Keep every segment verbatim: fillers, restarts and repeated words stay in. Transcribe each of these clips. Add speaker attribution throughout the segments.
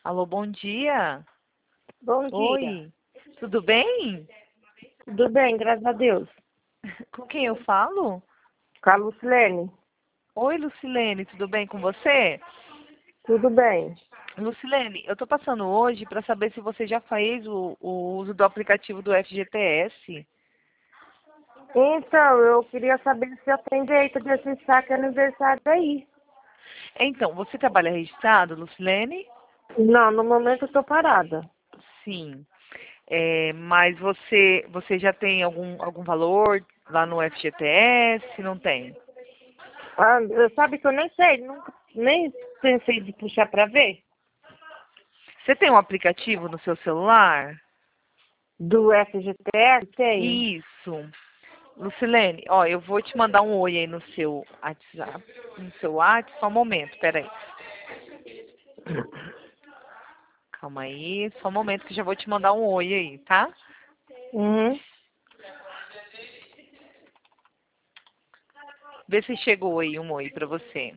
Speaker 1: Alô, bom dia.
Speaker 2: Bom dia.
Speaker 1: Oi, tudo bem?
Speaker 2: Tudo bem, graças a Deus.
Speaker 1: Com quem eu falo?
Speaker 2: Com a Lucilene.
Speaker 1: Oi, Lucilene, tudo bem com você?
Speaker 2: Tudo bem.
Speaker 1: Lucilene, eu tô passando hoje para saber se você já fez o, o uso do aplicativo do F G T S.
Speaker 2: Então, eu queria saber se eu tenho direito de esse saque aniversário aí.
Speaker 1: Então, você trabalha registrado, Lucilene?
Speaker 2: Não, no momento eu tô parada.
Speaker 1: Sim. É, mas você, você já tem algum, algum valor lá no F G T S? Não tem?
Speaker 2: Ah, eu- sabe que eu nem sei, nunca, nem pensei de puxar pra ver.
Speaker 1: Você tem um aplicativo no seu celular?
Speaker 2: Do F G T S, tem.
Speaker 1: Isso. Lucilene, ó, eu vou te mandar um oi aí no seu WhatsApp. No seu WhatsApp, só um momento, peraí. Calma aí, só um momento que eu já vou te mandar um oi aí, tá?
Speaker 2: Uhum.
Speaker 1: Vê se chegou aí um oi pra você.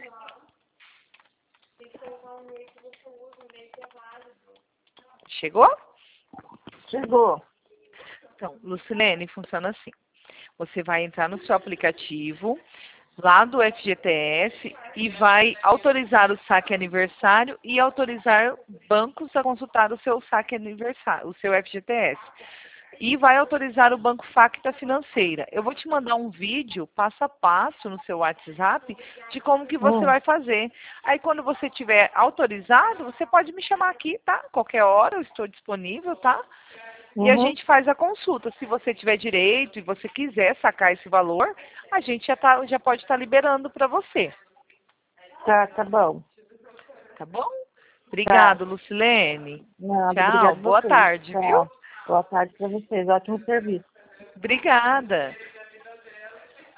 Speaker 1: Chegou?
Speaker 2: Chegou.
Speaker 1: Então, Lucilene, funciona assim. Você vai entrar no seu aplicativo, lá do F G T S, e vai autorizar o saque aniversário e autorizar bancos a consultar o seu saque aniversário, o seu F G T S. E vai autorizar o Banco Facta Financeira. Eu vou te mandar um vídeo passo a passo no seu WhatsApp de como que você
Speaker 2: Hum.
Speaker 1: vai fazer. Aí quando você tiver autorizado, você pode me chamar aqui, tá? Qualquer hora eu estou disponível, tá? E a
Speaker 2: Uhum.
Speaker 1: gente faz a consulta. Se você tiver direito e você quiser sacar esse valor, a gente já, tá, já pode estar liberando para você.
Speaker 2: Tá, tá bom.
Speaker 1: Tá bom?
Speaker 2: Tá.
Speaker 1: Obrigado, Lucilene.
Speaker 2: Nada,
Speaker 1: Tchau.
Speaker 2: obrigado a
Speaker 1: Boa
Speaker 2: vocês.
Speaker 1: tarde, viu?
Speaker 2: Tchau. Boa tarde pra vocês. Ótimo serviço.
Speaker 1: Obrigada.